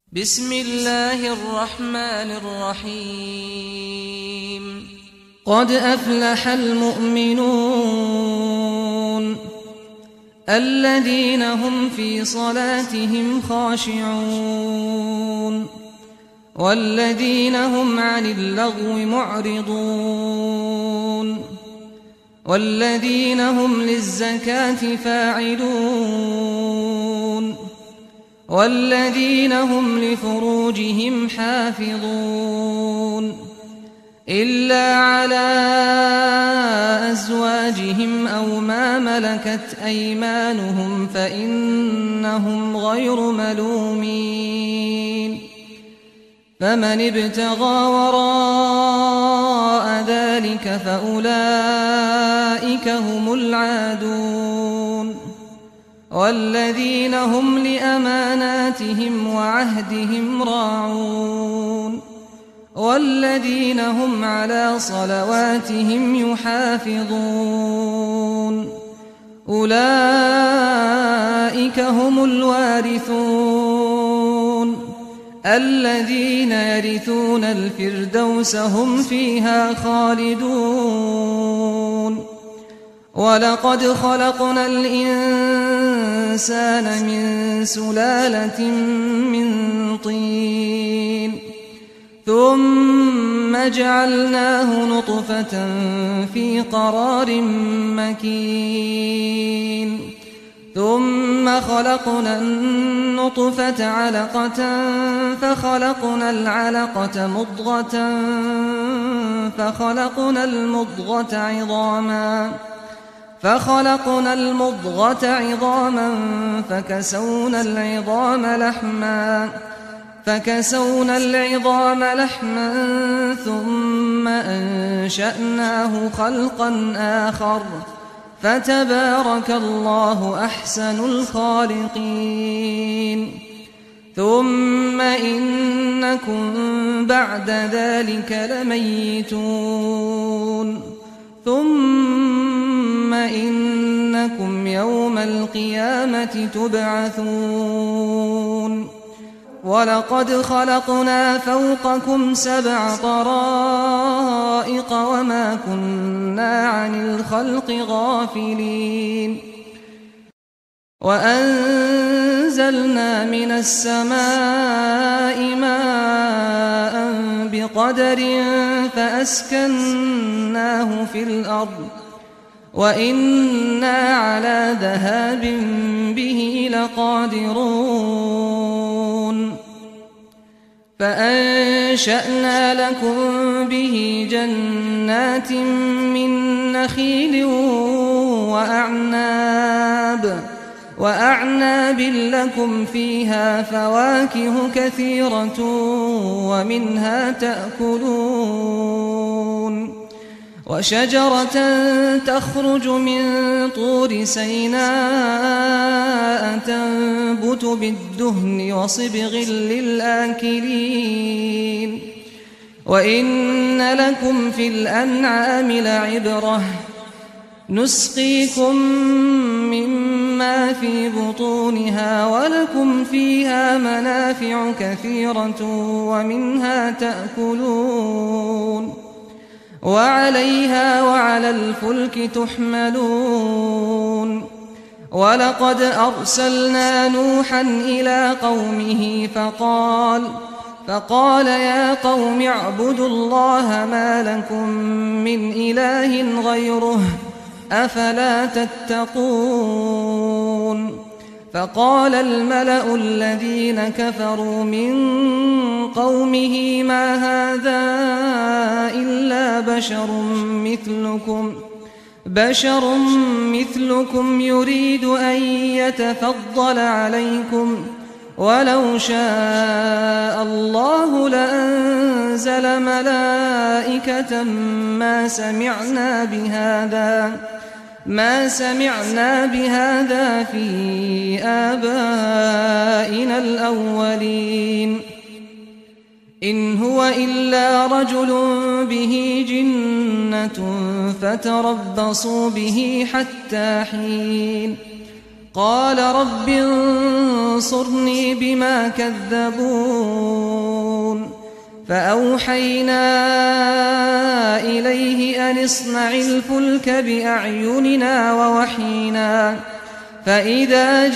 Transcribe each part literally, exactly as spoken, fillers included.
بسم الله الرحمن الرحيم قد أفلح المؤمنون الذين هم في صلاتهم خاشعون والذين هم عن اللغو معرضون والذين هم للزكاة فاعلون والذين هم لفروجهم حافظون إلا على أزواجهم أو ما ملكت أيمانهم فإنهم غير ملومين فمن ابتغى وراء ذلك فأولئك هم العادون والذين هم لأماناتهم وعهدهم راعون والذين هم على صلواتهم يحافظون أولئك هم الوارثون الذين يرثون الفردوس هم فيها خالدون ولقد خلقنا الإنسان من سلالة من طين ثم جعلناه نطفة في قرار مكين ثم خلقنا النطفة علقة فخلقنا العلقة مضغة فخلقنا المضغة عظاما فخلقنا المضغة عظاما فكسونا العظام لحما فكسونا العظام لحما ثم أنشأناه خلقا آخر فتبارك الله أحسن الخالقين ثم إنكم بعد ذلك لميتون ثم إنكم يوم القيامة تبعثون ولقد خلقنا فوقكم سبع طرائق وما كنا عن الخلق غافلين وأنزلنا من السماء ماء بقدر فأسكناه في الأرض وإنا على ذهاب به لقادرون فأنشأنا لكم به جنات من نخيل وأعناب وأعناب لكم فيها فواكه كثيرة ومنها تأكلون وشجرة تخرج من طور سيناء تنبت بالدهن وصبغ للآكلين وإن لكم في الأنعام لعبرة نسقيكم مما في بطونها ولكم فيها منافع كثيرة ومنها تأكلون وعليها وعلى الفلك تحملون ولقد أرسلنا نوحا إلى قومه فقال فقال يا قوم اعبدوا الله ما لكم من إله غيره أفلا تتقون فقال الملأ الذين كفروا من قومه ما هذا إلا بشر مثلكم بشر مثلكم يريد أن يتفضل عليكم ولو شاء الله لأنزل ملائكة ما سمعنا بهذا ما سمعنا بهذا في آبائنا الأولين إن هو إلا رجل به جنة فتربصوا به حتى حين قال رب انصرني بما كذبون فأوحينا إليه أن اصنع الفلك بأعيننا ووحينا فإذا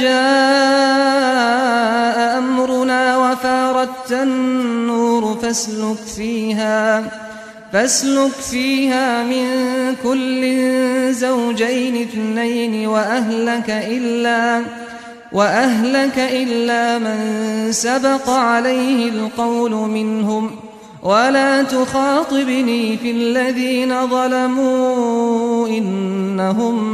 جاء أمرنا وفارت النور فاسلك فيها فاسلك فيها من كل زوجين اثنين وأهلك إلا وأهلك إلا من سبق عليه القول منهم ولا تخاطبني في الذين ظلموا إنهم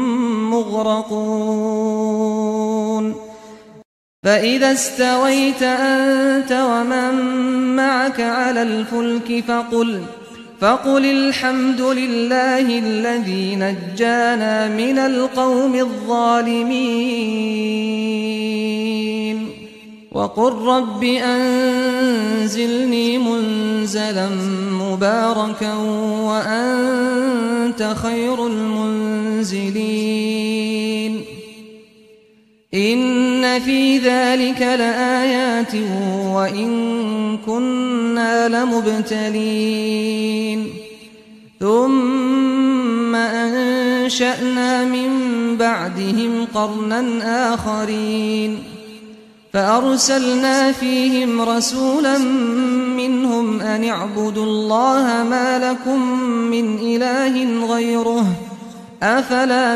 مغرقون فإذا استويت أنت ومن معك على الفلك فقل فقل الحمد لله الذي نجانا من القوم الظالمين وقل رب أنزلني منزلا مباركا وأنت خير المنزلين إن في ذلك لآيات وإن كنا لمبتلين ثم أنشأنا من بعدهم قرنا آخرين فأرسلنا فيهم رسولا منهم أن اعبدوا الله ما لكم من إله غيره أفلا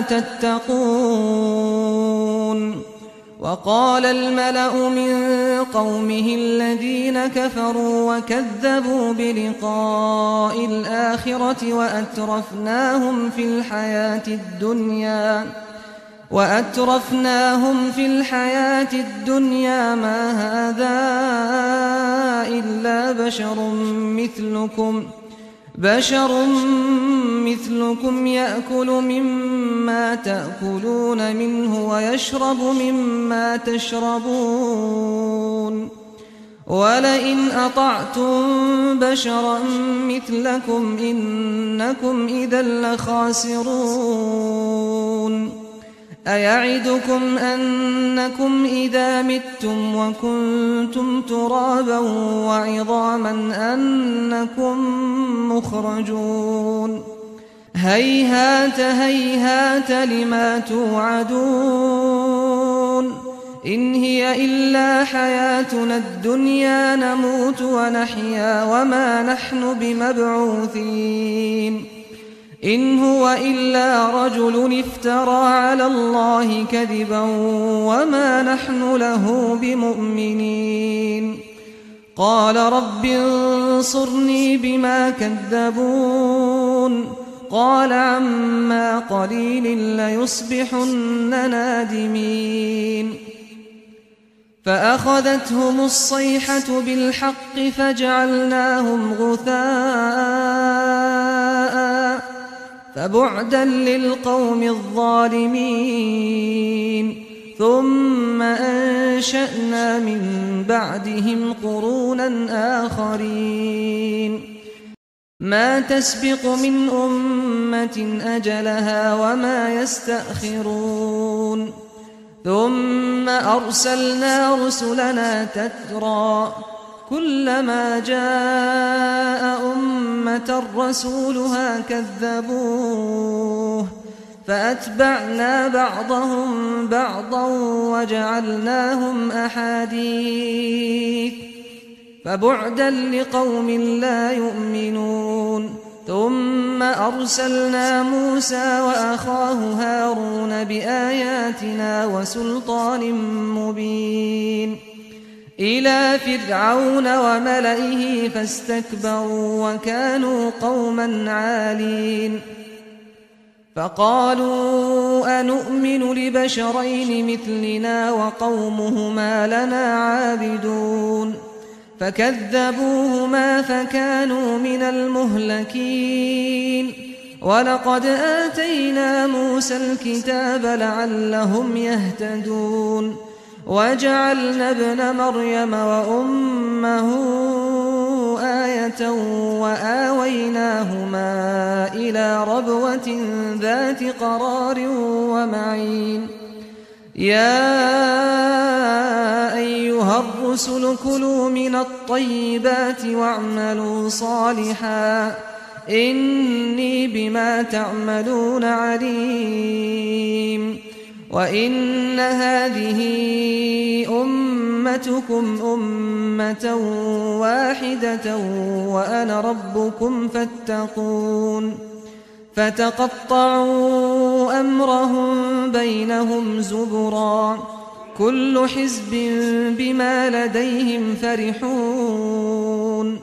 تتقون وقال الملأ من قومه الذين كفروا وكذبوا بلقاء الآخرة وأترفناهم في الحياة الدنيا وأترفناهم في الحياة الدنيا ما هذا إلا بشر مثلكم بشر مثلكم يأكل مما تأكلون منه ويشرب مما تشربون ولئن أطعتم بشرا مثلكم إنكم إذا لخاسرون أيعدكم أنكم إذا متم وكنتم ترابا وعظاما أنكم مخرجون هيهات هيهات لما توعدون إن هي إلا حياتنا الدنيا نموت ونحيا وما نحن بمبعوثين إن هو إلا رجل افترى على الله كذبا وما نحن له بمؤمنين قال رب انصرني بما كذبون قال عما قليل ليصبحن نادمين فأخذتهم الصيحة بالحق فجعلناهم غثاء فبعدا للقوم الظالمين ثم أنشأنا من بعدهم قرونا آخرين ما تسبق من أمة أجلها وما يستأخرون ثم أرسلنا رسلنا تترى كلما جاء أمة رسولها كذبوه فأتبعنا بعضهم بعضا وجعلناهم أحاديث فبعدا لقوم لا يؤمنون ثم أرسلنا موسى وأخاه هارون بآياتنا وسلطان مبين إلى فرعون وملئه فاستكبروا وكانوا قوما عالين فقالوا أنؤمن لبشرين مثلنا وقومهما لنا عابدون فكذبوهما فكانوا من المهلكين ولقد آتينا موسى الكتاب لعلهم يهتدون وجعلنا ابن مريم وأمه آية وآويناهما إلى ربوة ذات قرار ومعين يا أيها الرسل كلوا من الطيبات واعملوا صالحا إني بما تعملون عليم وإن هذه أمتكم أمة واحدة وأنا ربكم فاتقون فتقطعوا أمرهم بينهم زبرا كل حزب بما لديهم فرحون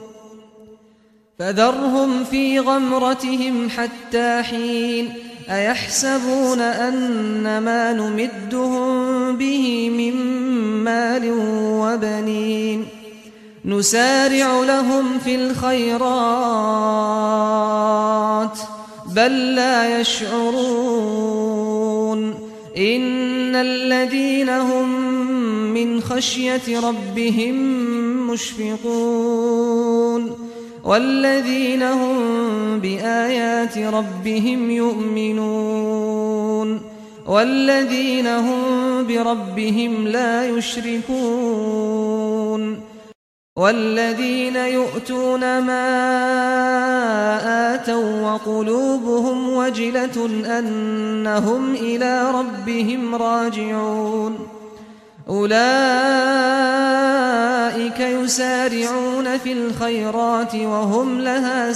فذرهم في غمرتهم حتى حين أيحسبون أن ما نمدهم به من مال وبنين نسارع لهم في الخيرات بل لا يشعرون إن الذين هم من خشية ربهم مشفقون والذين هم بآيات ربهم يؤمنون والذين هم بربهم لا يشركون والذين يؤتون ما آتوا وقلوبهم وجلة أنهم إلى ربهم راجعون أولئك يسارعون في الخيرات وهم لها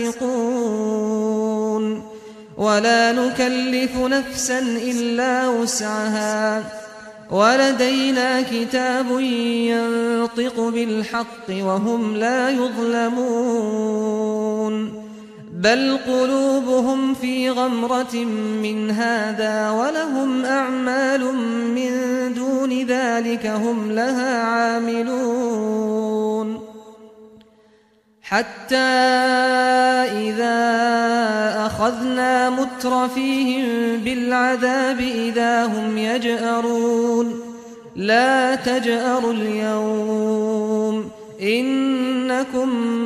سابقون ولا نكلف نفسا إلا وسعها ولدينا كتاب ينطق بالحق وهم لا يظلمون بل قلوبهم في غمرة من هذا ولهم أعمال من دون ذلك هم لها عاملون حتى إذا أخذنا مترفيهم بالعذاب إذا هم يجأرون لا تجأروا اليوم إنكم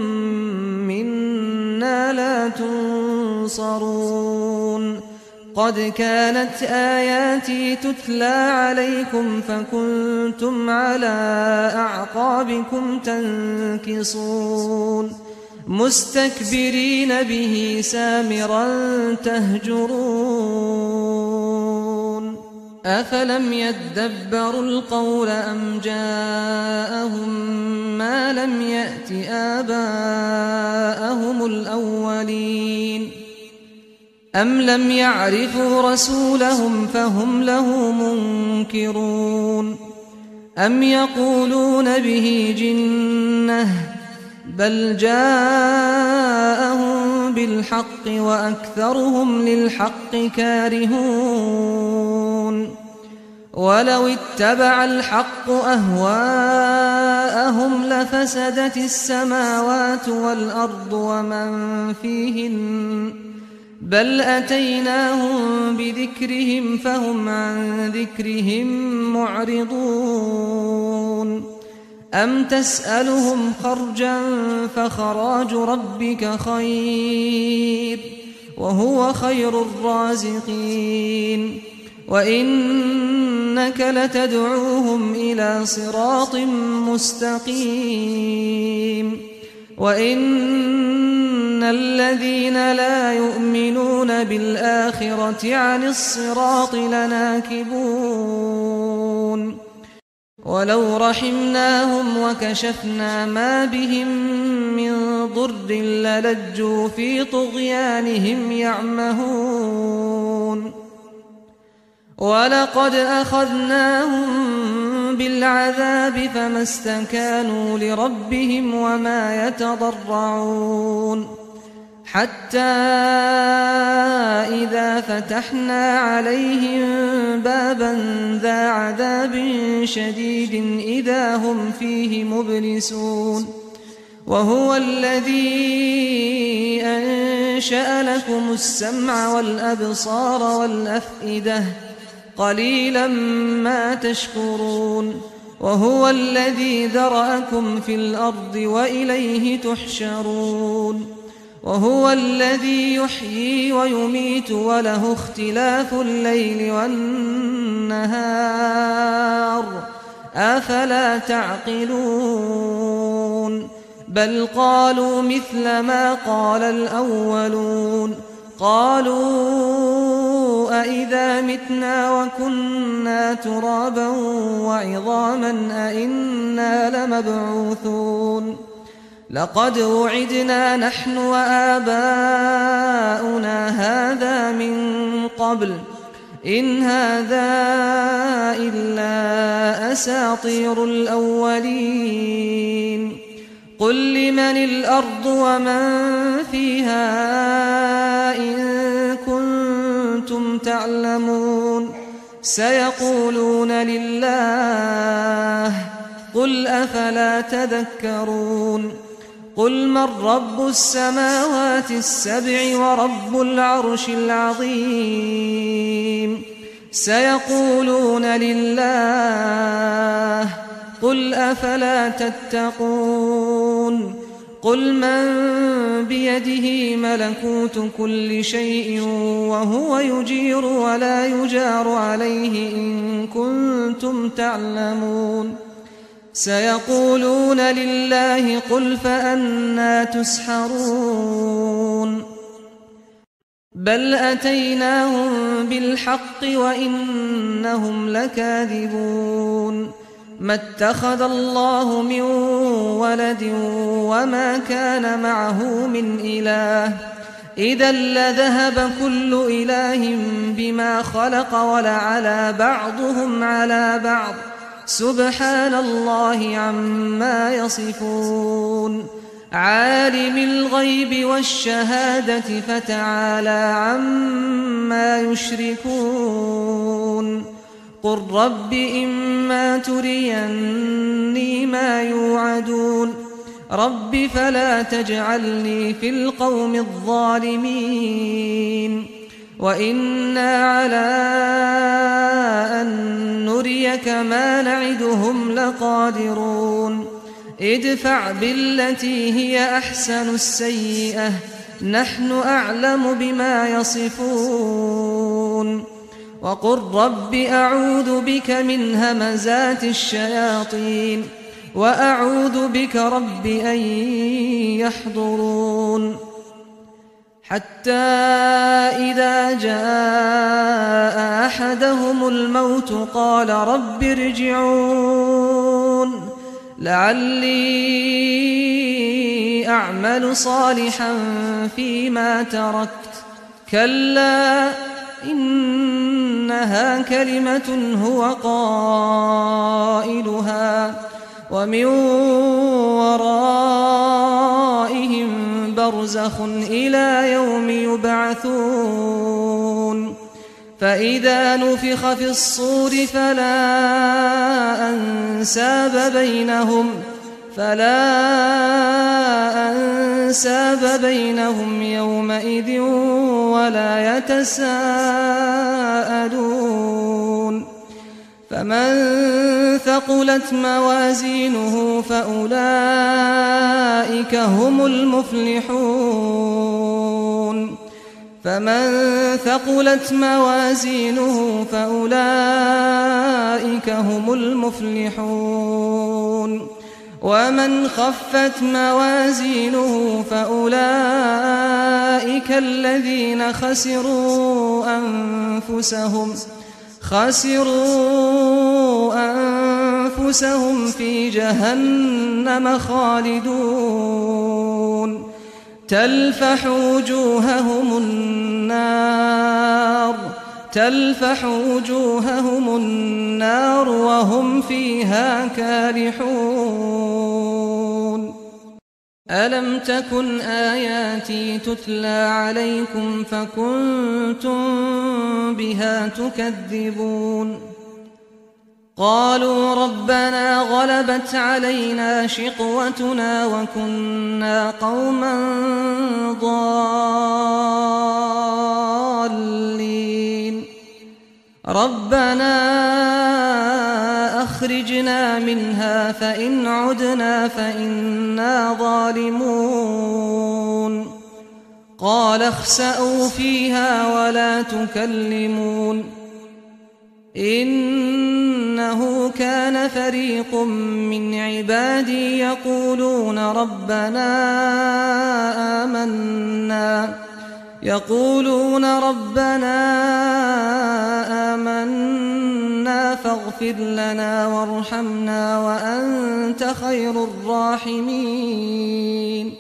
منا لا تنصرون قد كانت آياتي تتلى عليكم فكنتم على أعقابكم تنكصون مستكبرين به سامرا تهجرون أفلم يدبروا القول أم جاءهم ما لم يأت آباءهم الأولين أم لم يعرفوا رسولهم فهم له منكرون أم يقولون به جنة بل جاءهم بالحق وأكثرهم للحق كارهون ولو اتبع الحق أهواءهم لفسدت السماوات والأرض ومن فيهن بل أتيناهم بذكرهم فهم عن ذكرهم معرضون أم تسألهم خرجا فخراج ربك خير وهو خير الرازقين وإنك لتدعوهم إلى صراط مستقيم وإن الذين لا يؤمنون بالآخرة عن الصراط لناكبون ولو رحمناهم وكشفنا ما بهم من ضر للجوا في طغيانهم يعمهون ولقد أخذناهم بالعذاب فما استكانوا لربهم وما يتضرعون حتى إذا فتحنا عليهم بابا ذا عذاب شديد إذا هم فيه مبلسون وهو الذي أنشأ لكم السمع والأبصار والأفئدة قليلا ما تشكرون وهو الذي ذرأكم في الأرض وإليه تحشرون وهو الذي يحيي ويميت وله اختلاف الليل والنهار أفلا تعقلون بل قالوا مثل ما قال الأولون قالوا أئذا متنا وكنا ترابا وعظاما أئنا لمبعوثون لقد وعدنا نحن وآباؤنا هذا من قبل إن هذا إلا أساطير الأولين قل لمن الأرض ومن فيها إن كنتم تعلمون سيقولون لله قل أفلا تذكرون قل من رب السماوات السبع ورب العرش العظيم سيقولون لله قل أفلا تتقون قل من بيده ملكوت كل شيء وهو يجير ولا يجار عليه إن كنتم تعلمون سيقولون لله قل فأنى تسحرون بل أتيناهم بالحق وإنهم لكاذبون ما اتخذ الله من ولد وما كان معه من إله إذا لذهب كل إله بما خلق ولعلى بعضهم على بعض سبحان الله عما يصفون عالم الغيب والشهادة فتعالى عما يشركون قل رب إما تريني ما يوعدون رب فلا تجعلني في القوم الظالمين وإنا على أن نريك ما نعدهم لقادرون ادفع بالتي هي أحسن السيئة نحن أعلم بما يصفون وقل رب أعوذ بك من همزات الشياطين وأعوذ بك رب أن يحضرون حتى إذا جاء أحدهم الموت قال رب ارجعون لعلي أعمل صالحا فيما تركت كلا إنها كلمة هو قائلها ومن ورائهم برزخ إلى يوم يبعثون فإذا نفخ في الصور فلا أنساب بينهم فلا أنساب بينهم يومئذ ولا يتساءلون فمن ثقلت موازينه فأولئك هم المفلحون فمن ثقلت موازينه فأولئك هم المفلحون ومن خفت موازينه فأولئك الذين خسروا أنفسهم خسروا أنفسهم في جهنم خالدون تلفح وجوههم النار تلفح وجوههم النار وهم فيها كالحون ألم تكن آياتي تتلى عليكم فكنتم بها تكذبون قالوا ربنا غلبت علينا شقوتنا وكنا قوما ضالين ربنا أخرجنا منها فإن عدنا فإنا ظالمون قال اخسأوا فيها ولا تكلمون إنه كان فريق من عبادي يقولون ربنا آمنا يقولون ربنا آمنا فاغفر لنا وارحمنا وأنت خير الراحمين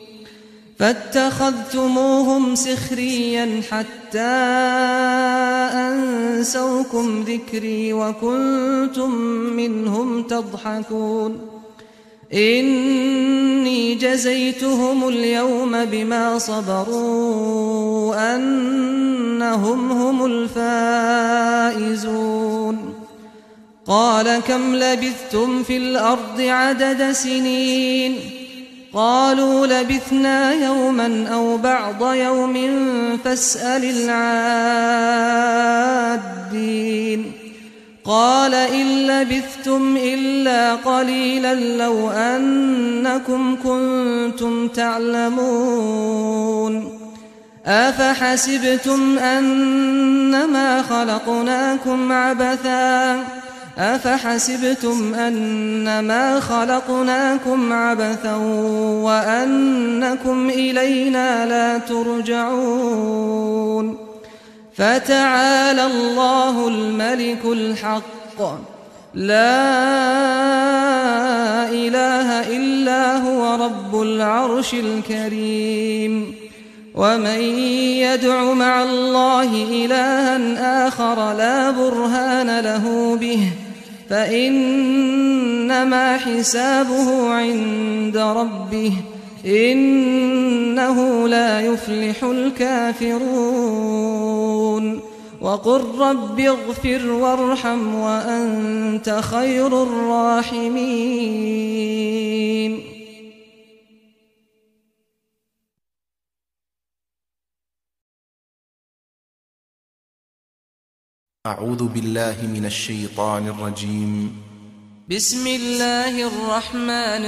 فاتخذتموهم سخريا حتى أنسوكم ذكري وكنتم منهم تضحكون إني جزيتهم اليوم بما صبروا أنهم هم الفائزون قال كم لبثتم في الأرض عدد سنين قالوا لبثنا يوما أو بعض يوم فاسأل العادين قال إن لبثتم إلا قليلا لو أنكم كنتم تعلمون أفحسبتم أنما خلقناكم عبثا أفحسبتم أنما خلقناكم عبثا وأنكم إلينا لا ترجعون فتعالى الله الملك الحق لا إله إلا هو رب العرش الكريم ومن يدع مع الله إلها آخر لا برهان له به فإنما حسابه عند ربه إنه لا يفلح الكافرون وقل رب اغفر وارحم وأنت خير الراحمين. أعوذ بالله من الشيطان الرجيم. بسم الله الرحمن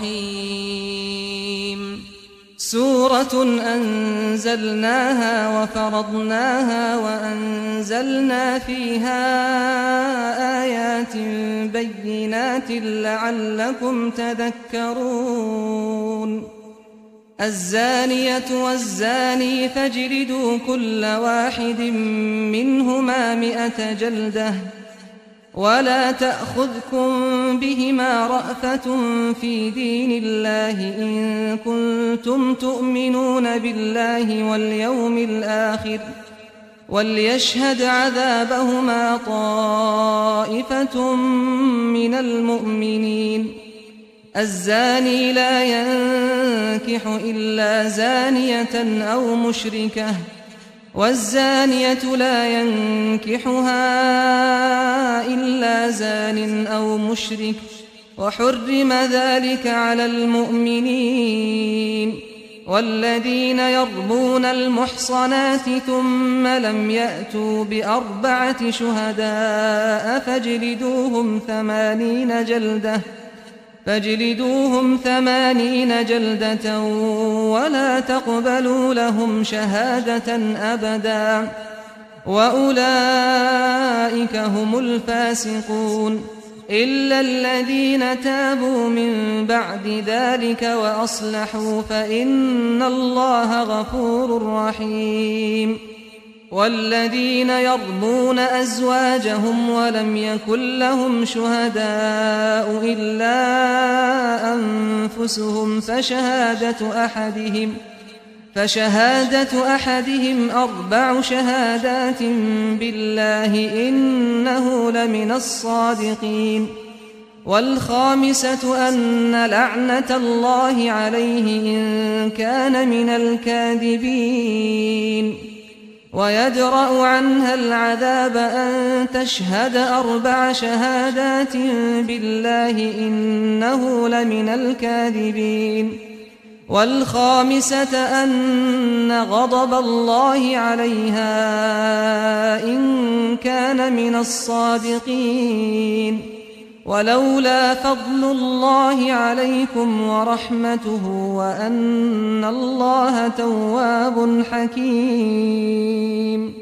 الرحيم. سورة أنزلناها وفرضناها وأنزلنا فيها آيات بينات لعلكم تذكرون. الزانية والزاني فاجلدوا كل واحد منهما مئة جلدة ولا تأخذكم بهما رأفة في دين الله إن كنتم تؤمنون بالله واليوم الآخر وليشهد عذابهما طائفة من المؤمنين. الزاني لا ينكح إلا زانية أو مشركة والزانية لا ينكحها إلا زان أو مشرك وحرم ذلك على المؤمنين. والذين يرمون المحصنات ثم لم يأتوا بأربعة شهداء فاجلدوهم ثمانين جلدة فاجلدوهم ثمانين جلدة ولا تقبلوا لهم شهادة أبدا وأولئك هم الفاسقون إلا الذين تابوا من بعد ذلك وأصلحوا فإن الله غفور رحيم. والذين يرمون أزواجهم ولم يكن لهم شهداء إلا أنفسهم فشهادة أحدهم فشهادة أحدهم أربع شهادات بالله إنه لمن الصادقين. والخامسة أن لعنة الله عليه إن كان من الكاذبين. ويدرأ عنها العذاب أن تشهد أربع شهادات بالله إنه لمن الكاذبين. والخامسة أن غضب الله عليها إن كان من الصادقين. ولولا فضل الله عليكم ورحمته وأن الله تواب حكيم.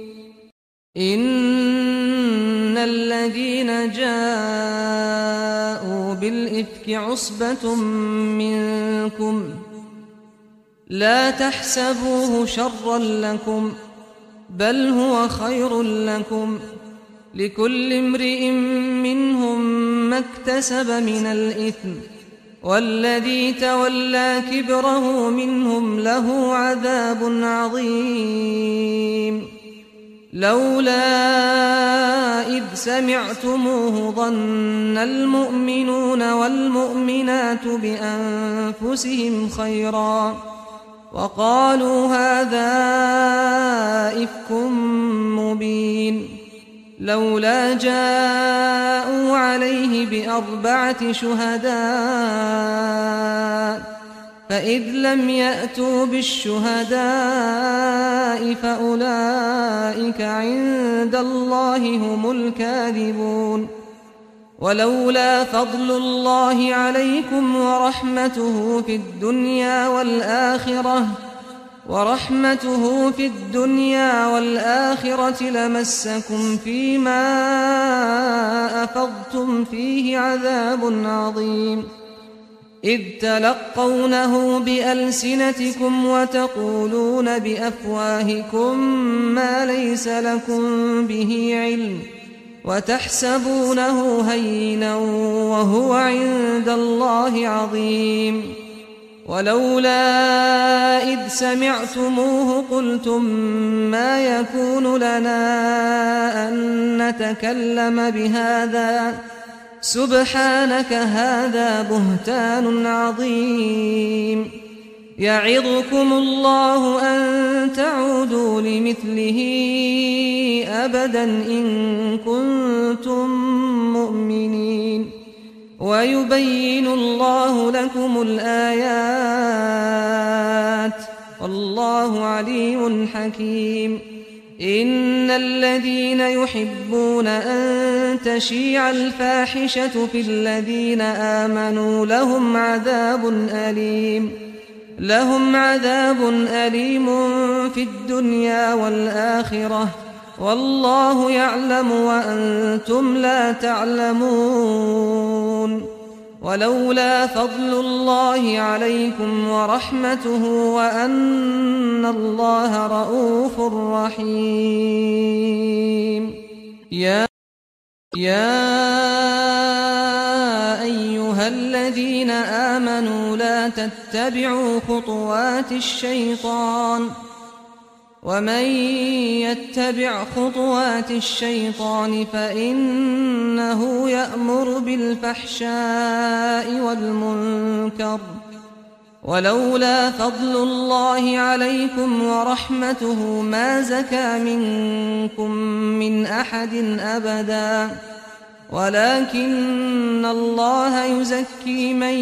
إن الذين جاءوا بالإفك عصبة منكم لا تحسبوه شرا لكم بل هو خير لكم، لكل امرئ منهم ما اكتسب من الإثم، والذي تولى كبره منهم له عذاب عظيم. لولا إذ سمعتموه ظن المؤمنون والمؤمنات بأنفسهم خيرا وقالوا هذا إفك مبين. لولا جاءوا عليه بأربعة شهداء فإذ لم يأتوا بالشهداء فأولئك عند الله هم الكاذبون. ولولا فضل الله عليكم ورحمته في الدنيا والآخرة ورحمته في الدنيا والآخرة لمسكم فيما أفضتم فيه عذاب عظيم، إذ تلقونه بألسنتكم وتقولون بأفواهكم ما ليس لكم به علم وتحسبونه هينا وهو عند الله عظيم. ولولا إذ سمعتموه قلتم ما يكون لنا أن نتكلم بهذا سبحانك هذا بهتان عظيم. يعظكم الله أن تعودوا لمثله أبدا إن كنتم مؤمنين، ويبين الله لكم الآيات والله عليم حكيم. إن الذين يحبون أن تشيع الفاحشة في الذين آمنوا لهم عذاب أليم لهم عذاب أليم في الدنيا والآخرة والله يعلم وأنتم لا تعلمون. ولولا فضل الله عليكم ورحمته وأن الله رؤوف رحيم. يا يا أيها الذين آمنوا لا تتبعوا خطوات الشيطان، ومن يتبع خطوات الشيطان فإنه يأمر بالفحشاء والمنكر. ولولا فضل الله عليكم ورحمته ما زكى منكم من أحد أبدا، ولكن الله يزكي من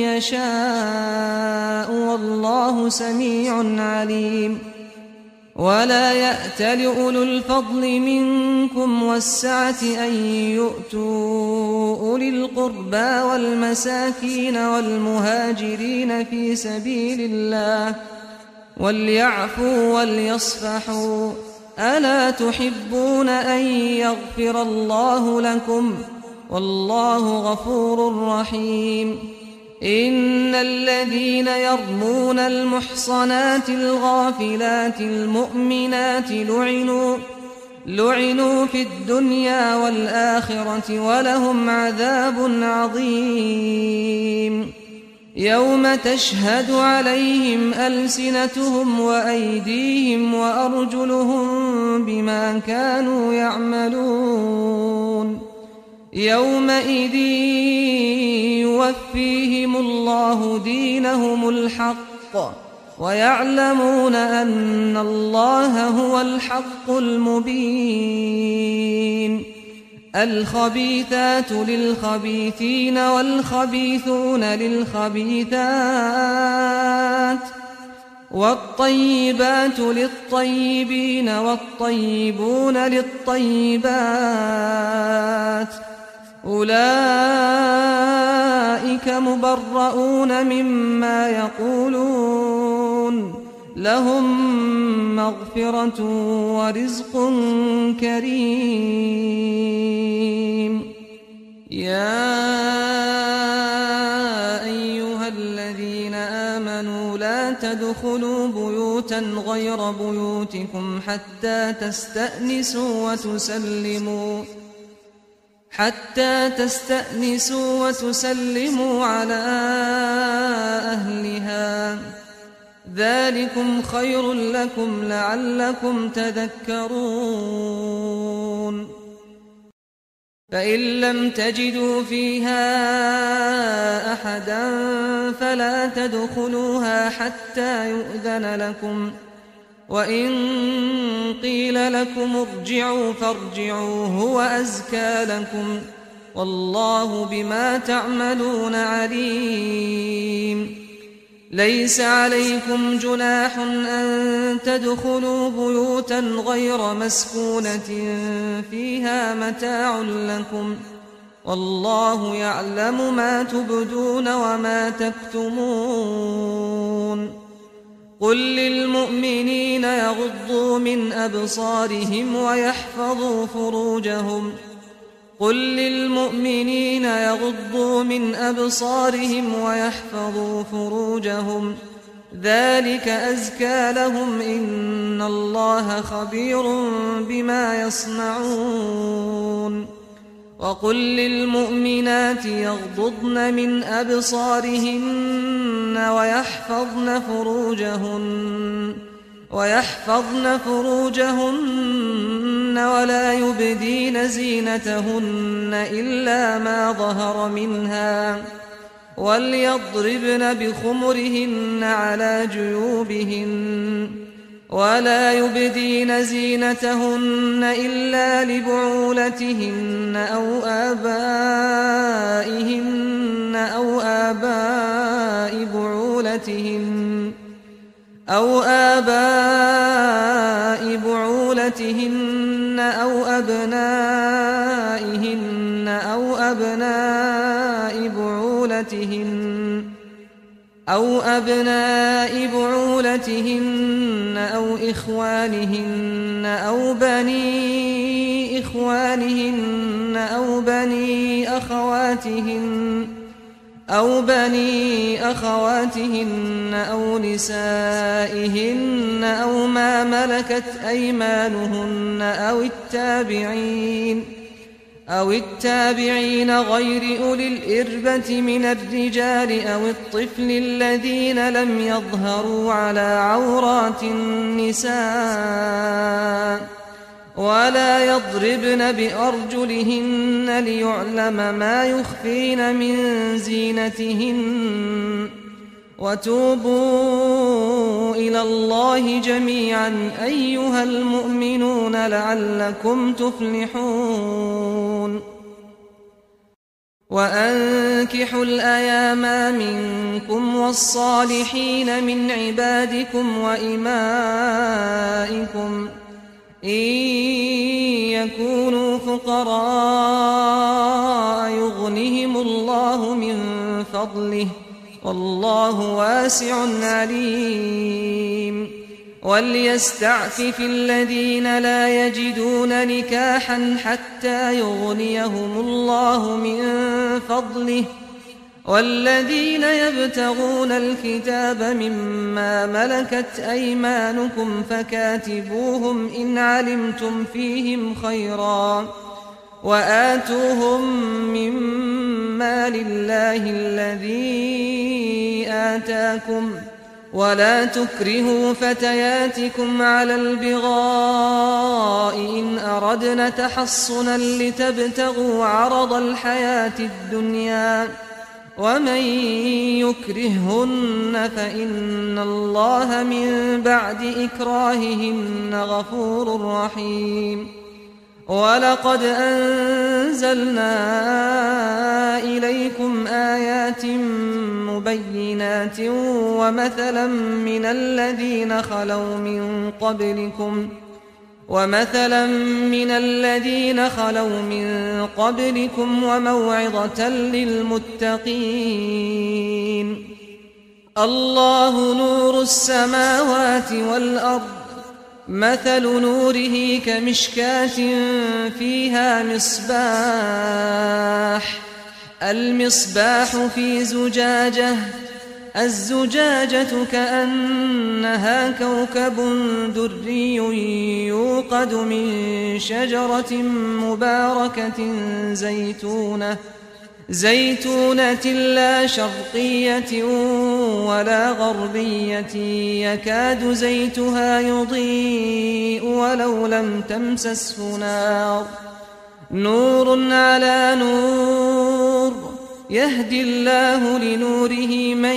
يشاء والله سميع عليم. ولا يأتل أولو الفضل منكم والسعة أن يؤتوا أولي القربى والمساكين والمهاجرين في سبيل الله وليعفوا وليصفحوا، ألا تحبون أن يغفر الله لكم والله غفور رحيم. إن الذين يرمون المحصنات الغافلات المؤمنات لعنوا لعنوا في الدنيا والآخرة ولهم عذاب عظيم. يوم تشهد عليهم ألسنتهم وأيديهم وأرجلهم بما كانوا يعملون، يومئذ يوفيهم الله دينهم الحق ويعلمون أن الله هو الحق المبين. الخبيثات للخبيثين والخبيثون للخبيثات والطيبات للطيبين والطيبون للطيبات أولئك مبرؤون مما يقولون لهم مغفرة ورزق كريم. يا أيها الذين آمنوا لا تدخلوا بيوتا غير بيوتكم حتى تستأنسوا وتسلموا حتى تستأنسوا وتسلموا على أهلها ذلكم خير لكم لعلكم تذكرون. فإن لم تجدوا فيها أحدا فلا تدخلوها حتى يؤذن لكم، وإن قيل لكم ارجعوا فارجعوا هو أزكى لكم، والله بما تعملون عليم. ليس عليكم جناح أن تدخلوا بيوتا غير مسكونة فيها متاع لكم، والله يعلم ما تبدون وما تكتمون. قل للمؤمنين يغضوا من أبصارهم ويحفظوا فروجهم قل للمؤمنين يغضوا من أبصارهم ويحفظوا فروجهم ذلك أزكى لهم إن الله خبير بما يصنعون. وقل للمؤمنات يغضضن من أبصارهن ويحفظن فروجهن ويحفظن فروجهن ولا يبدين زينتهن إلا ما ظهر منها، وليضربن بخمرهن على جيوبهن ولا يبدين زينتهن إلا لبعولتهن أو آبائهن أو آباء بعولتهن أو آباء بعولتهن أو أبنائهن أو أبناء بعولتهن أو أبناء بعولتهن أو إخوانهن أو بني إخوانهن أو بني أخواتهن أو بني أخواتهن أو نسائهن أو ما ملكت أيمانهن أو التابعين أو التابعين غير أولي الإربة من الرجال أو الطفل الذين لم يظهروا على عورات النساء، ولا يضربن بأرجلهن ليعلم ما يخفين من زينتهن. وتوبوا إلى الله جميعا أيها المؤمنون لعلكم تفلحون. وأنكحوا الأيام منكم والصالحين من عبادكم وإمائكم إن يكونوا فقراء يغنهم الله من فضله والله واسع عليم. وليستعفف الذين لا يجدون نكاحا حتى يغنيهم الله من فضله، والذين يبتغون الكتاب مما ملكت أيمانكم فكاتبوهم إن علمتم فيهم خيرا، وآتوهم مما لله الذي آتاكم، ولا تكرهوا فتياتكم على البغاء إن أردنا تحصنا لتبتغوا عرض الحياة الدنيا، ومن يكرههن فإن الله من بعد إكراههن غفور رحيم. ولقد أنزلنا إليكم آيات مبينات ومثلا من الذين خلوا من قبلكم ومثلا من الذين خلوا من قبلكم وموعظة للمتقين. الله نور السماوات والأرض، مثل نوره كمشكاة فيها مصباح، المصباح في زجاجة، الزجاجة كأنها كوكب دري يوقد من شجرة مباركة زيتونة زيتونة لا شرقية ولا غربية يكاد زيتها يضيء ولو لم تمسسه نار، نور على نور، يهدي الله لنوره من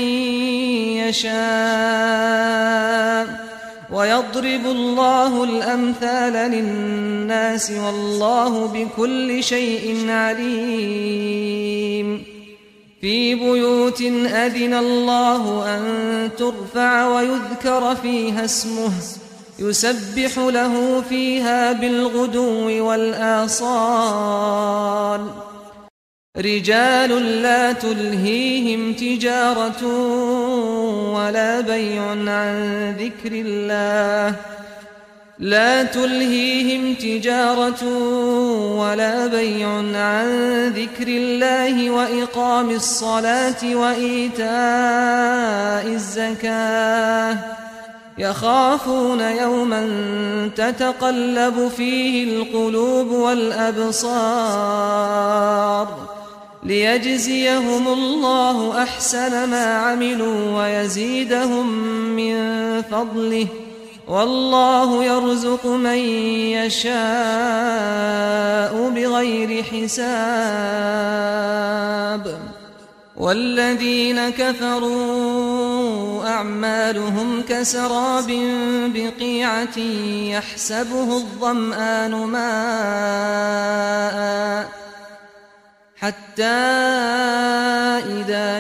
يشاء، ويضرب الله الأمثال للناس والله بكل شيء عليم. في بيوت أذن الله أن ترفع ويذكر فيها اسمه يسبح له فيها بالغدو والآصال، رجال لا تلهيهم تجارة ولا بيع عن ذكر الله لا تلهيهم تجارة ولا بيع عن ذكر الله وإقام الصلاة وإيتاء الزكاة، يخافون يوما تتقلب فيه القلوب والأبصار، ليجزيهم الله أحسن ما عملوا ويزيدهم من فضله، والله يرزق من يشاء بغير حساب. والذين كفروا أعمالهم كسراب بقيعة يحسبه الظمآن ماء حتى إذا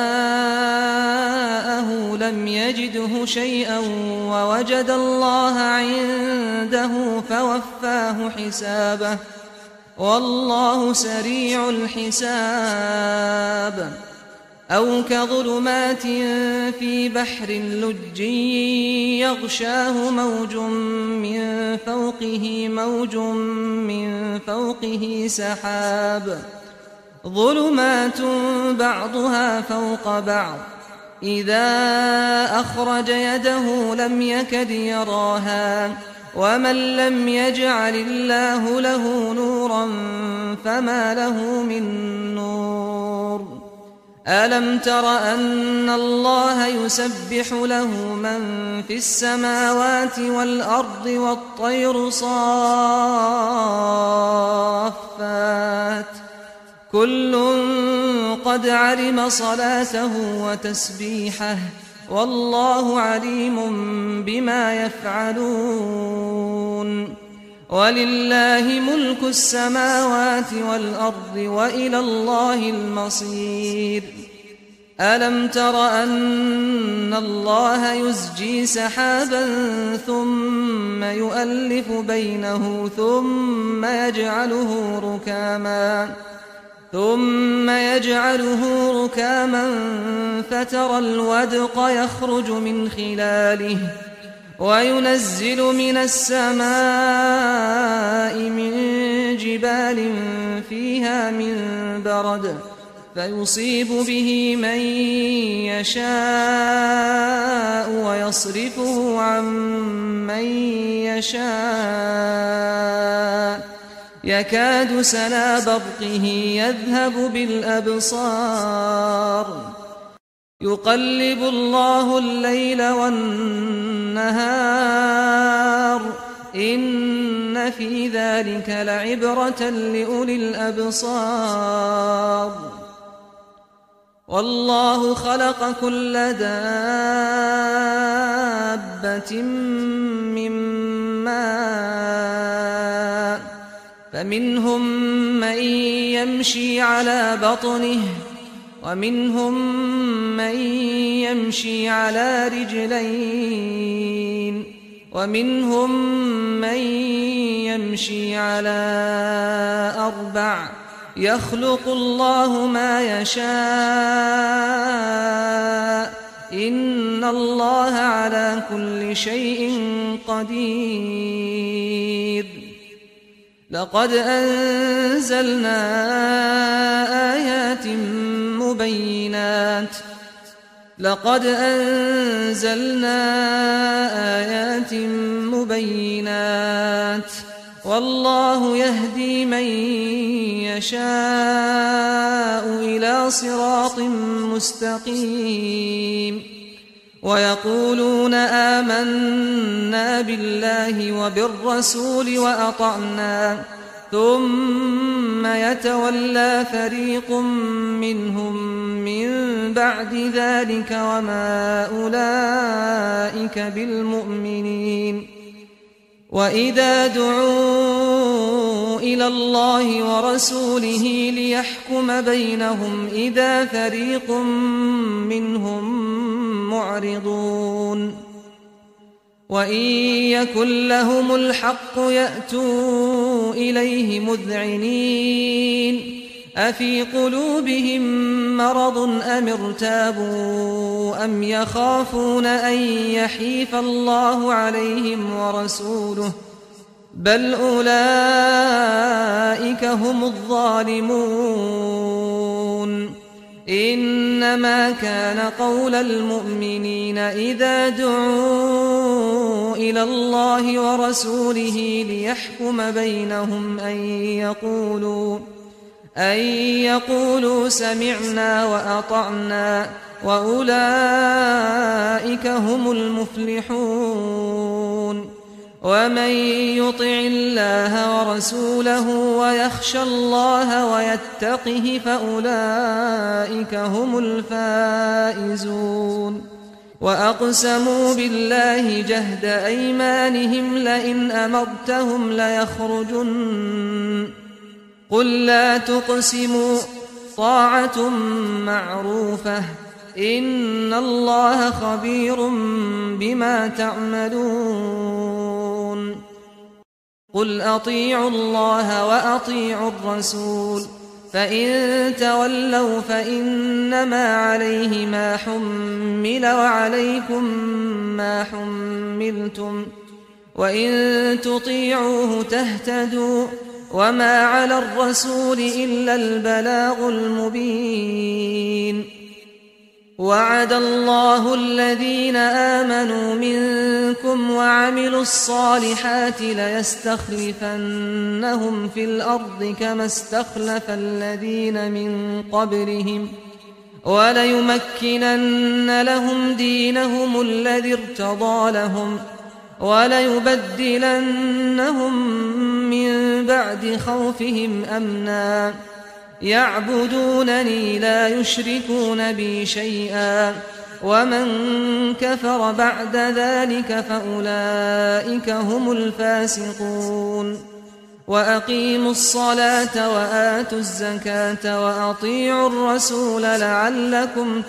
جاءه لم يجده شيئا ووجد الله عنده فوفاه حسابه، والله سريع الحساب. أو كظلمات في بحر لجي يغشاه موج من فوقه موج من فوقه سحاب، ظلمات بعضها فوق بعض، إذا أخرج يده لم يكد يراها، ومن لم يجعل الله له نورا فما له من نور. ألم تر أن الله يسبح له من في السماوات والأرض والطير صافات، كل قد علم صلاته وتسبيحه، والله عليم بما يفعلون. ولله ملك السماوات والأرض وإلى الله المصير. ألم تر أن الله يزجي سحابا ثم يؤلف بينه ثم يجعله ركاما ثم يجعله ركاما فترى الودق يخرج من خلاله، وينزل من السماء من جبال فيها من برد فيصيب به من يشاء ويصرفه عن من يشاء، يكاد سنا برقه يذهب بالأبصار، يقلب الله الليل والنهار، إن في ذلك لعبرة لأولي الأبصار. والله خلق كل دابة من ماء، فمنهم من يمشي على بطنه ومنهم من يمشي على رجلين، ومنهم من يمشي على أربع يخلق الله ما يشاء إن الله على كل شيء قدير لقد أنزلنا آيات مبينات لقد أنزلنا آيات مبينات والله يهدي من يشاء إلى صراط مستقيم ويقولون آمنا بالله وبالرسول وأطعنا ثم يتولى فريق منهم من بعد ذلك وما أولئك بالمؤمنين وإذا دعوا إلى الله ورسوله ليحكم بينهم إذا فريق منهم معرضون وإن يكن لهم الحق يأتوا إليه مذعنين أفي قلوبهم مرض أم ارتابوا أم يخافون أن يحيف الله عليهم ورسوله بل أولئك هم الظالمون إنما كان قول المؤمنين إذا دعوا إلى الله ورسوله ليحكم بينهم أن يقولوا أن يقولوا سمعنا وأطعنا وأولئك هم المفلحون ومن يطع الله ورسوله ويخشى الله ويتقه فأولئك هم الفائزون وأقسموا بالله جهد أيمانهم لئن أمرتهم ليخرجن قل لا تقسموا طاعة معروفة إن الله خبير بما تعملون قل أطيعوا الله وأطيعوا الرسول فإن تولوا فإنما عليه ما حمل وعليكم ما حملتم وإن تطيعوه تهتدوا وما على الرسول إلا البلاغ المبين وعد الله الذين آمنوا منكم وعملوا الصالحات ليستخلفنهم في الأرض كما استخلف الذين من قبلهم وليمكنن لهم دينهم الذي ارتضى لهم وليبدلنهم من بعد خوفهم أمنا يعبدونني لا يشركون بي شيئا ومن كفر بعد ذلك فأولئك هم الفاسقون وأقيموا الصلاة وآتوا الزكاة وأطيعوا الرسول لعلكم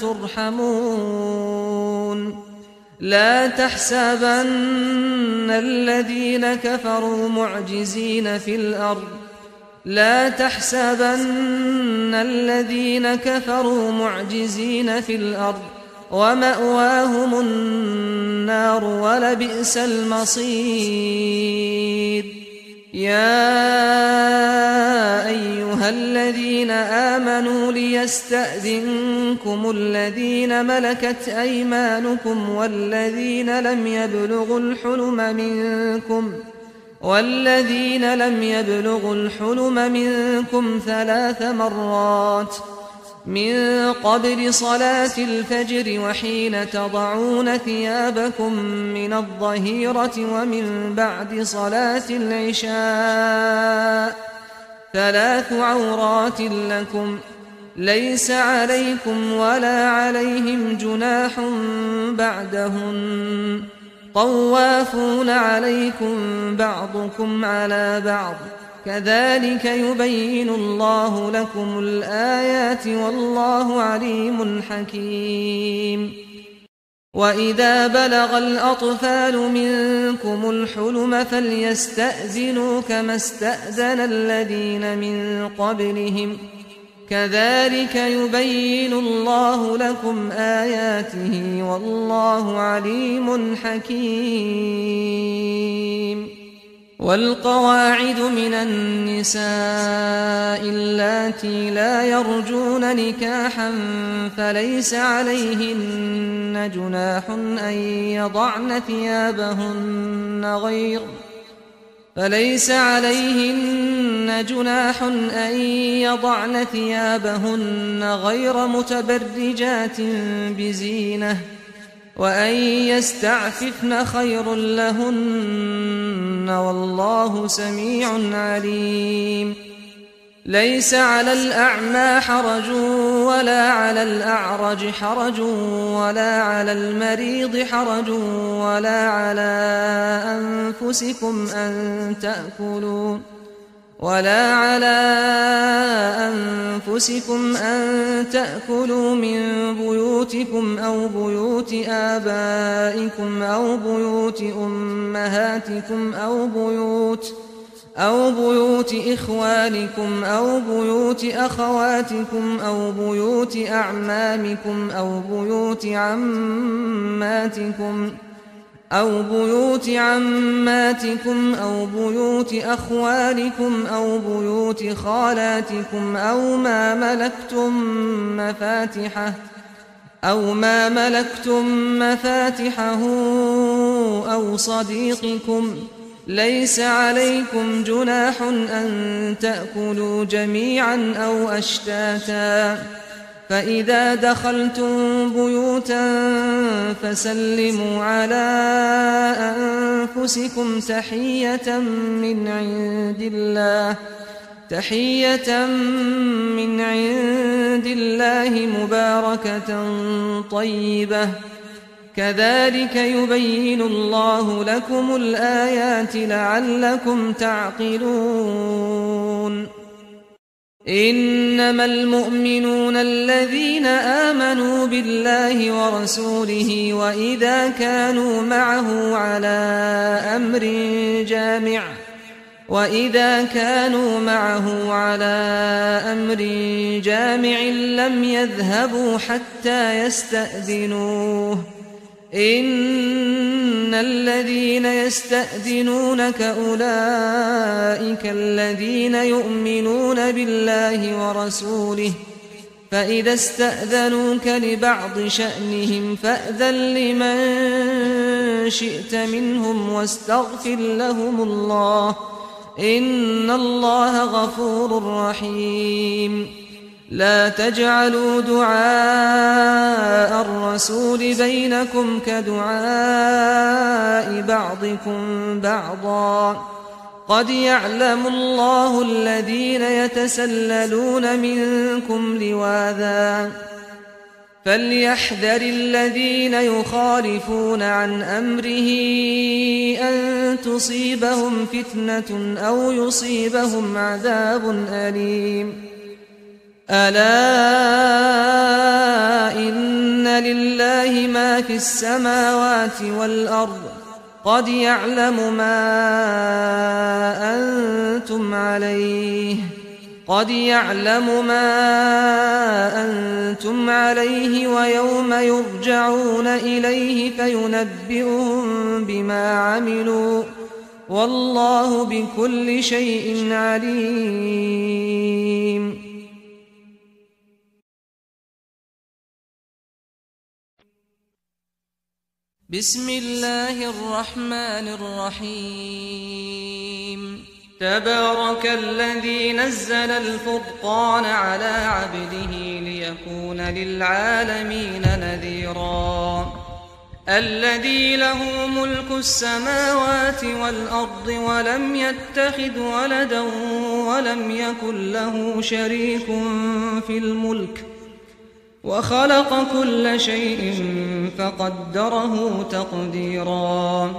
ترحمون لا تحسبن الذين كفروا معجزين في الأرض لا تحسبن الذين كفروا معجزين في الأرض ومأواهم النار ولبئس المصير يا أيها الذين آمنوا ليستأذنكم الذين ملكت أيمانكم والذين لم يبلغوا الحلم منكم والذين لم يبلغوا الحلم منكم ثلاث مرات من قبل صلاة الفجر وحين تضعون ثيابكم من الظهيرة ومن بعد صلاة العشاء ثلاث عورات لكم ليس عليكم ولا عليهم جناح بعدهن طوافون عليكم بعضكم على بعض كذلك يبين الله لكم الآيات والله عليم حكيم وإذا بلغ الأطفال منكم الحلم فليستأذنوا كما استأذن الذين من قبلهم كذلك يبين الله لكم آياته والله عليم حكيم. والقواعد من النساء اللاتي لا يرجون نكاحا فليس عليهن جناح أن يضعن ثيابهن غير فليس عليهن جناح أن يضعن ثيابهن غير متبرجات بزينة وأن يستعففن خير لهن والله سميع عليم. ليس على الأعمى حرج ولا على الأعرج حرج ولا على المريض حرج ولا على أنفسكم أن تأكلوا ولا على أنفسكم أن تأكلوا من بيوتكم أو بيوت آبائكم أو بيوت أمهاتكم أو بيوت أو بيوت إخوانكم أو بيوت أخواتكم أو بيوت أعمامكم أو بيوت عماتكم أو بيوت عماتكم أو بيوت أخوالكم أو بيوت خالاتكم أو ما ملكتم مفاتحه أو ما ملكتم مفاتحه أو صديقكم ليس عليكم جناح أن تأكلوا جميعا أو أشتاتا فإذا دخلتم بيوتا فسلموا على أنفسكم تحية من عند الله تحية من عند الله مباركة طيبة كذلك يبين الله لكم الآيات لعلكم تعقلون. إنما المؤمنون الذين آمنوا بالله ورسوله وإذا كانوا معه على أمر جامع وإذا كانوا معه على أمر جامع لم يذهبوا حتى يستأذنوه إن الذين يستأذنونك أولئك الذين يؤمنون بالله ورسوله فإذا استأذنوك لبعض شأنهم فأذن لمن شئت منهم واستغفر لهم الله إن الله غفور رحيم. لا تجعلوا دعاء الرسول بينكم كدعاء بعضكم بعضا قد يعلم الله الذين يتسللون منكم لواذا فليحذر الذين يخالفون عن أمره أن تصيبهم فتنة أو يصيبهم عذاب أليم. ألا إن لله ما في السماوات والأرض قد يعلم ما أنتم عليه قد يعلم ما أنتم عليه ويوم يرجعون إليه فينبئهم بما عملوا والله بكل شيء عليم. بسم الله الرحمن الرحيم. تبارك الذي نزل الفرقان على عبده ليكون للعالمين نذيرا الذي له ملك السماوات والأرض ولم يتخذ ولدا ولم يكن له شريك في الملك وخلق كل شيء فقدره تقديرا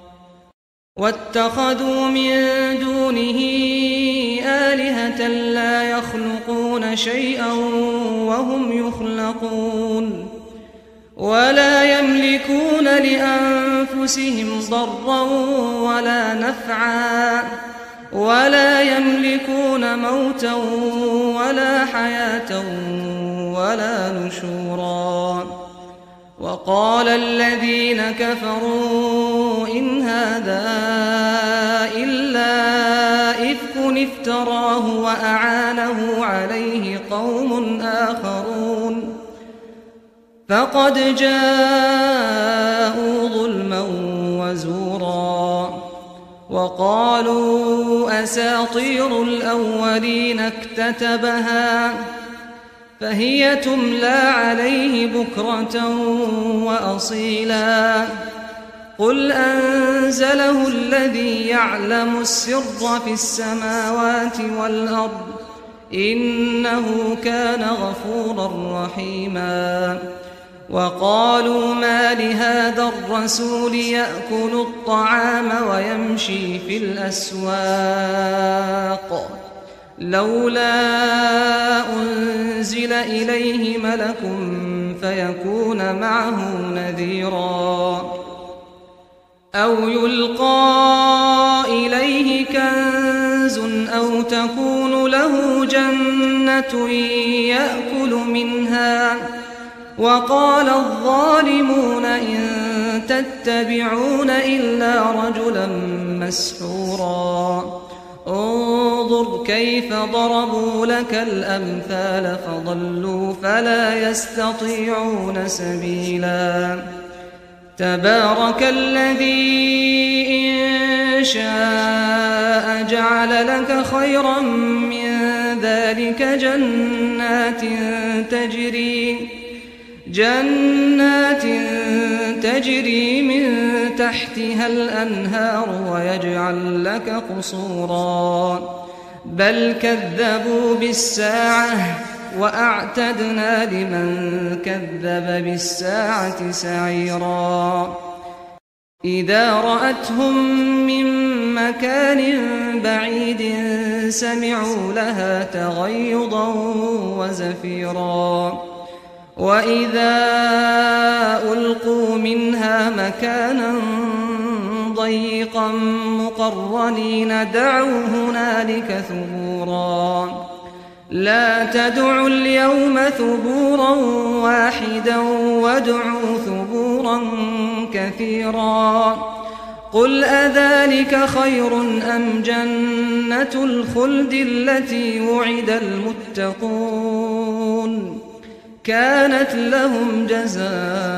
واتخذوا من دونه آلهة لا يخلقون شيئا وهم يخلقون ولا يملكون لأنفسهم ضرا ولا نفعا ولا يملكون موتا ولا حياة ولا نشورا وقال الذين كفروا إن هذا إلا إفك افتراه وأعانه عليه قوم آخرون فقد جاءوا ظلما وزورا وقالوا أساطير الأولين اكتتبها فهي تملى عليه بكرة وأصيلا قل أنزله الذي يعلم السر في السماوات والأرض إنه كان غفورا رحيما وقالوا ما لهذا الرسول يأكل الطعام ويمشي في الأسواق لولا أنزل إليه ملك فيكون معه نذيرا أو يلقى إليه كنز أو تكون له جنة يأكل منها وقال الظالمون إن تتبعون إلا رجلا مسحورا انظر كيف ضربوا لك الأمثال فضلوا فلا يستطيعون سبيلا تبارك الذي إن شاء جعل لك خيرا من ذلك جنات تجري جنات تجري من تحتها الأنهار ويجعل لك قصورا بل كذبوا بالساعة وأعتدنا لمن كذب بالساعة سعيرا إذا رأتهم من مكان بعيد سمعوا لها تغيظا وزفيرا وإذا ألقوا منها مكانا ضيقا مقرنين دعوا هنالك ثبورا لا تدعوا اليوم ثبورا واحدا وادعوا ثبورا كثيرا قل أذلك خير أم جنة الخلد التي وعد المتقون كانت لهم جزاء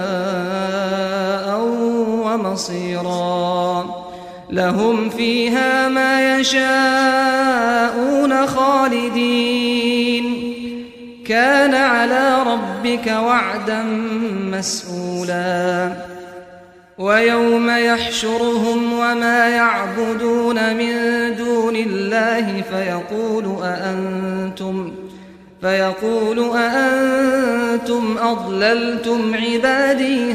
ومصيرا لهم فيها ما يشاءون خالدين كان على ربك وعدا مسئولا ويوم يحشرهم وما يعبدون من دون الله فيقول أأنتم فيقول أأنتم أضللتم عبادي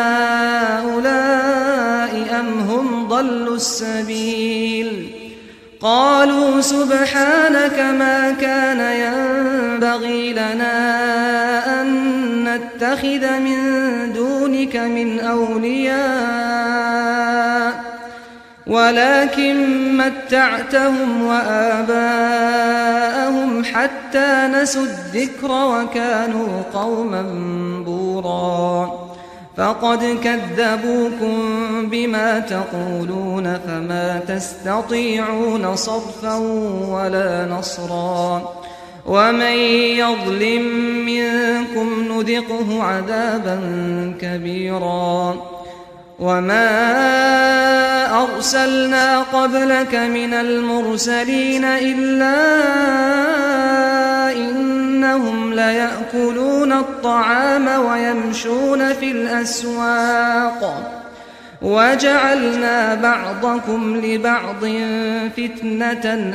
هؤلاء أم هم ضلوا السبيل قالوا سبحانك ما كان ينبغي لنا أن نتخذ من دونك من أولياء ولكن متعتهم وآباءهم حتى نسوا الذكر وكانوا قوما بورا فقد كذبوكم بما تقولون فما تستطيعون صرفا ولا نصرا ومن يظلم منكم نذقه عذابا كبيرا وما أرسلنا قبلك من المرسلين إلا إنهم ليأكلون الطعام ويمشون في الأسواق وجعلنا بعضكم لبعض فتنة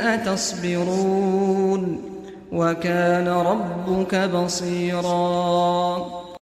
أتصبرون وكان ربك بصيرا